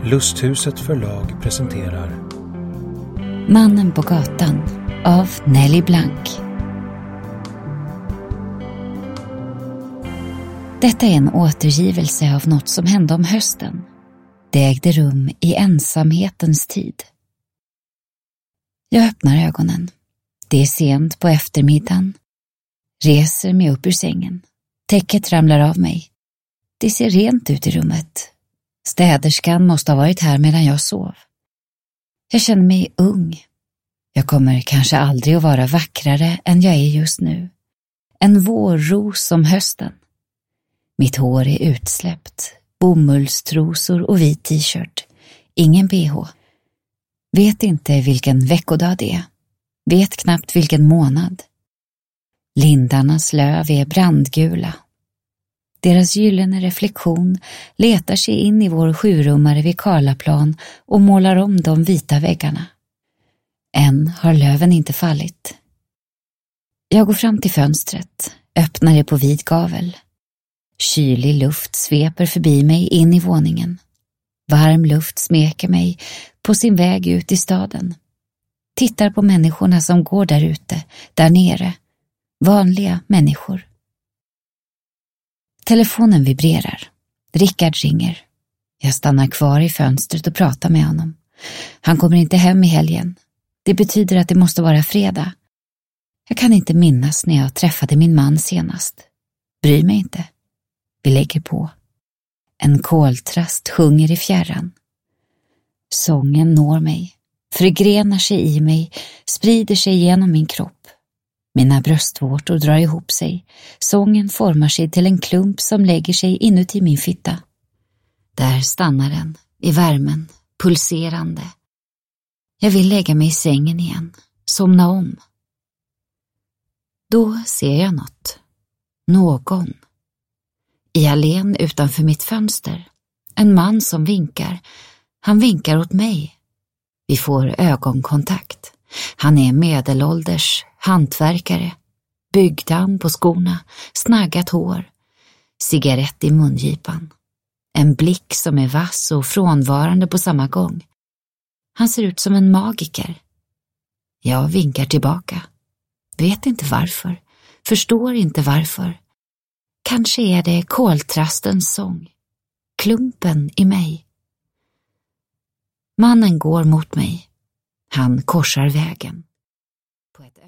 Lusthuset förlag presenterar Mannen på gatan av Nelly Blank. Detta är en återgivelse av något som hände om hösten. Det ägde rum i ensamhetens tid. Jag öppnar ögonen. Det är sent på eftermiddagen. Reser mig upp ur sängen. Täcket ramlar av mig. Det ser rent ut i rummet. Städerskan måste ha varit här medan jag sov. Jag känner mig ung. Jag kommer kanske aldrig att vara vackrare än jag är just nu. En vårros som hösten. Mitt hår är utsläppt. Bomullstrosor och vit t-shirt. Ingen bh. Vet inte vilken veckodag det är. Vet knappt vilken månad. Lindarnas löv är brandgula. Deras gyllene reflektion letar sig in i vår 7-rummare vid Karlaplan och målar om de vita väggarna. Än har löven inte fallit. Jag går fram till fönstret, öppnar det på vid gavel. Kylig luft sveper förbi mig in i våningen. Varm luft smeker mig på sin väg ut i staden. Tittar på människorna som går där ute, där nere. Vanliga människor. Telefonen vibrerar. Rickard ringer. Jag stannar kvar i fönstret och pratar med honom. Han kommer inte hem i helgen. Det betyder att det måste vara fredag. Jag kan inte minnas när jag träffade min man senast. Bryr mig inte. Vi lägger på. En koltrast sjunger i fjärran. Sången når mig, förgrenar sig i mig, sprider sig genom min kropp. Mina bröstvårtor drar ihop sig. Sången formar sig till en klump som lägger sig inuti min fitta. Där stannar den, i värmen, pulserande. Jag vill lägga mig i sängen igen, somna om. Då ser jag något. Någon. I allén utanför mitt fönster. En man som vinkar. Han vinkar åt mig. Vi får ögonkontakt. Han är medelålders, hantverkare. Byggdamm på skorna, snaggat hår. Cigarett i mungipan. En blick som är vass och frånvarande på samma gång. Han ser ut som en magiker. Jag vinkar tillbaka. Vet inte varför. Förstår inte varför. Kanske är det koltrastens sång. Klumpen i mig. Mannen går mot mig. Han korsar vägen. På ett